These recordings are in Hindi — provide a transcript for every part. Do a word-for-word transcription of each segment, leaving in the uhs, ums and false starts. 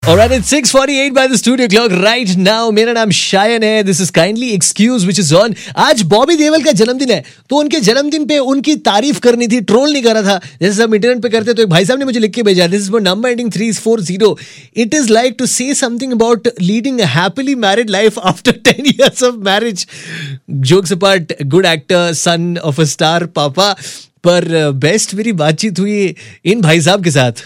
Alright, it's six forty-eight by the studio clock right now. मेरा नाम शायन है. This is kindly excuse which is on. आज बॉबी देओल का जन्मदिन है, तो उनके जन्मदिन पे उनकी तारीफ करनी थी, ट्रोल नहीं करा था जैसे सब इंटरनेट पे करते. तो एक भाई साहब ने मुझे लिख के भेजा. This is for number ending three four zero. It is like to say something about leading a happily married life after ten years of marriage. Jokes apart, good actor, son of a star, पापा. पर बेस्ट मेरी बातचीत हुई इन भाई साहब के साथ.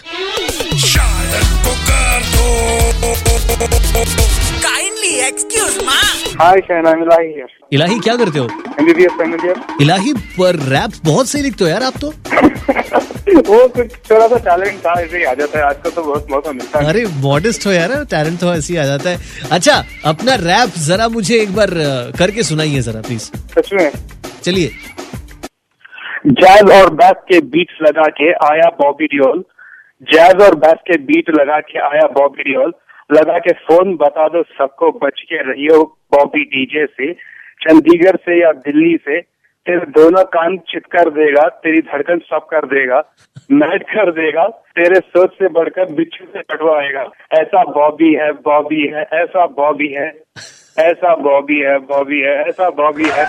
Kindly excuse ma. Hi Shayan, I'm Ilahi here. इलाही क्या करते हो? M B B S final year. इलाही पर रैप बहुत सही लिखते हो यार आप तो. वो कुछ थोड़ा सा टैलेंट था, ऐसे ही आ जाता है. आजकल तो बहुत मौका मिलता है. अरे मॉडेस्ट हो यार, टैलेंट तो ऐसे ही आ जाता है. अच्छा, अपना रैप जरा मुझे एक बार करके सुनाइए जरा प्लीज. सच में? चलिए. जैज और बैस के बीट्स लगा के आया बॉबी देओल. जैज और बैस के बीट लगा के आया बॉबी देओल. लगा के फोन बता दो सबको, बच के रहियो बॉबी डीजे से. चंडीगढ़ से या दिल्ली से तेरे दोनों कान चित कर देगा, तेरी धड़कन सब कर देगा, मैट कर देगा, तेरे सोच से बढ़कर बिच्छू से कटवाएगा. ऐसा बॉबी है, बॉबी है, ऐसा बॉबी है, ऐसा बॉबी है, बॉबी है, ऐसा बॉबी है.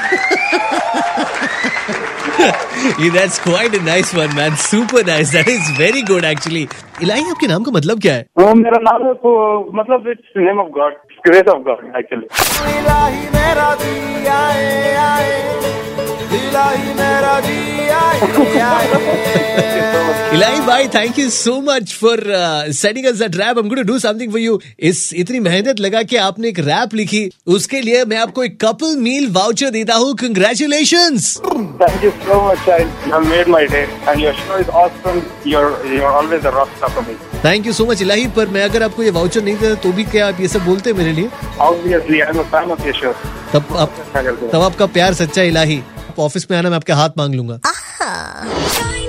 Yeah, that's quite a nice one, man. Super nice. That is very good, actually. इलाही, आपके नाम का मतलब क्या है? वो मेरा नाम है, तो मतलब it's name of God, grace of God actually. इलाही मेरा जी आए आए, इलाही मेरा जी आए आए. इलाही भाई, thank you so much for sending us that rap. I am going to do something for you. इस इतनी मेहनत लगा के आपने एक रैप लिखी, उसके लिए मैं आपको एक कपल मील वाउचर देता हूँ. Congratulations. Thank you so much. I have made my day, and your show is awesome. You're you're always a rock star for me. Thank you so much Ilahi. पर मैं अगर आपको ये वाउचर नहीं देता तो भी क्या आप ये सब बोलते मेरे लिए? Obviously, I'm a fan of your show. तब आप तब आपका प्यार सच्चा. इलाही, आप ऑफिस में आना, मैं आपके हाथ मांग लूंगा.